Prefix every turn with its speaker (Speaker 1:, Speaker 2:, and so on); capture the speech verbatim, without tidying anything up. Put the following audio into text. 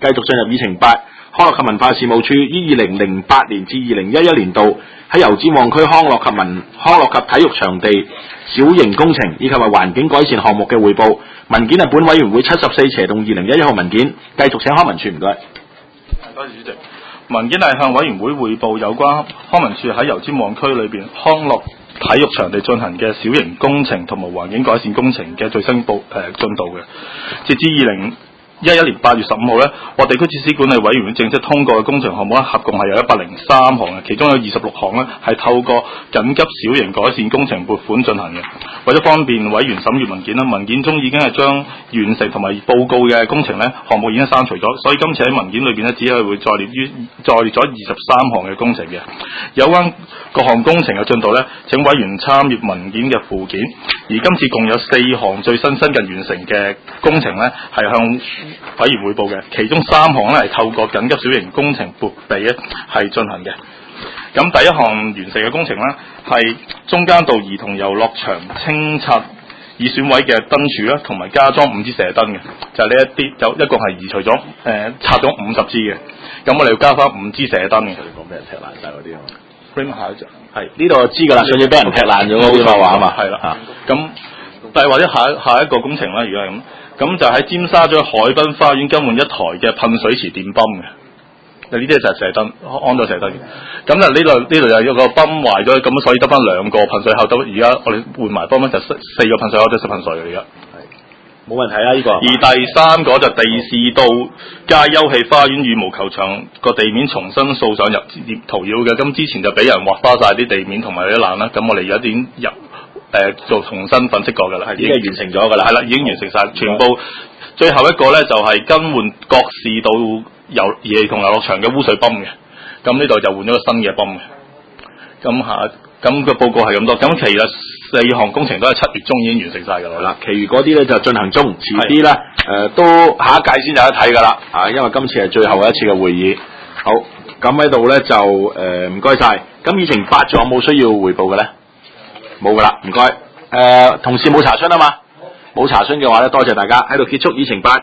Speaker 1: 繼續進入議程八，康樂及文化事務處於二零零八年至二零一一年度喺油尖旺區康樂及文康樂及體育場地小型工程以及係環境改善項目嘅匯報文件係本委員會七十四斜洞二零一一號文件，繼續請康文署唔該。
Speaker 2: 多謝主席。文件係向委員會匯報有關康文署喺油尖旺區裏邊康樂體育場地進行嘅小型工程同埋環境改善工程嘅最新報誒進度嘅，截至二零一一年八月十五號咧，我地區設施管理委員會正式通過嘅工程項目咧，合共係有一百零三項嘅，其中有二十六項咧係透過緊急小型改善工程撥款進行嘅。為咗方便委員審閱文件啦，文件中已經係將完成同埋報告嘅工程咧項目已經刪除咗，所以今次喺文件裏邊咧只係會再列於再列咗二十三項嘅工程嘅。有關各項工程嘅進度咧，請委員參閱文件嘅附件。而今次共有四項最新新近完成嘅工程咧，係向委員匯報嘅，其中三項咧係透過緊急小型工程撥備咧係進行嘅。咁第一項完成嘅工程咧係中間道兒童遊樂場清拆已損毀嘅燈柱啦，同埋加裝五支射燈嘅，就係呢一啲，有一共係移除咗誒、呃、拆咗五十支嘅。咁我哋要加翻五支射燈嘅。
Speaker 1: 你講俾人踢爛晒嗰啲啊
Speaker 2: ？Frame 下一隻
Speaker 1: 係呢度知㗎啦，上次俾人踢爛咗嗰啲話嘛，
Speaker 2: 係啦。咁但係或者下下一個工程啦，如果係咁。咁就喺尖沙咀海濱花園更換一台嘅噴水池電泵嘅，嗱呢啲就係射燈，安咗射燈嘅。咁就呢度呢度有一個泵壞咗，咁所以得翻兩個噴水口，都而家我哋換埋泵咧就四個噴水口都識噴水嘅而家。
Speaker 1: 係冇問題啊呢、呢個。
Speaker 2: 而第三個就第四道街休憩花園羽毛球場個地面重新掃上入塗料嘅，咁之前就俾人劃花晒啲地面同埋啲爛啦，咁我哋而家已經入。誒、呃、做重新粉飾過㗎啦，係已經完成咗㗎啦，係啦，已經完成晒，全部最後一個咧就係、是、更換各市道遊兒童遊樂場嘅污水泵嘅，咁呢度就換咗個新嘅泵嘅。咁下咁個報告係咁多，咁其實四項工程都係七月中已經完成晒㗎啦。
Speaker 1: 其餘嗰啲咧就進行中，遲啲咧誒都下一屆先有得睇㗎啦。啊，因為今次係最後一次嘅會議。好，咁喺度咧就誒唔該晒。咁議程八仲有冇需要彙報嘅咧？冇噶啦，唔該。誒、呃，同事冇查詢啊嘛，冇查詢嘅話咧，多謝大家喺度結束議程八。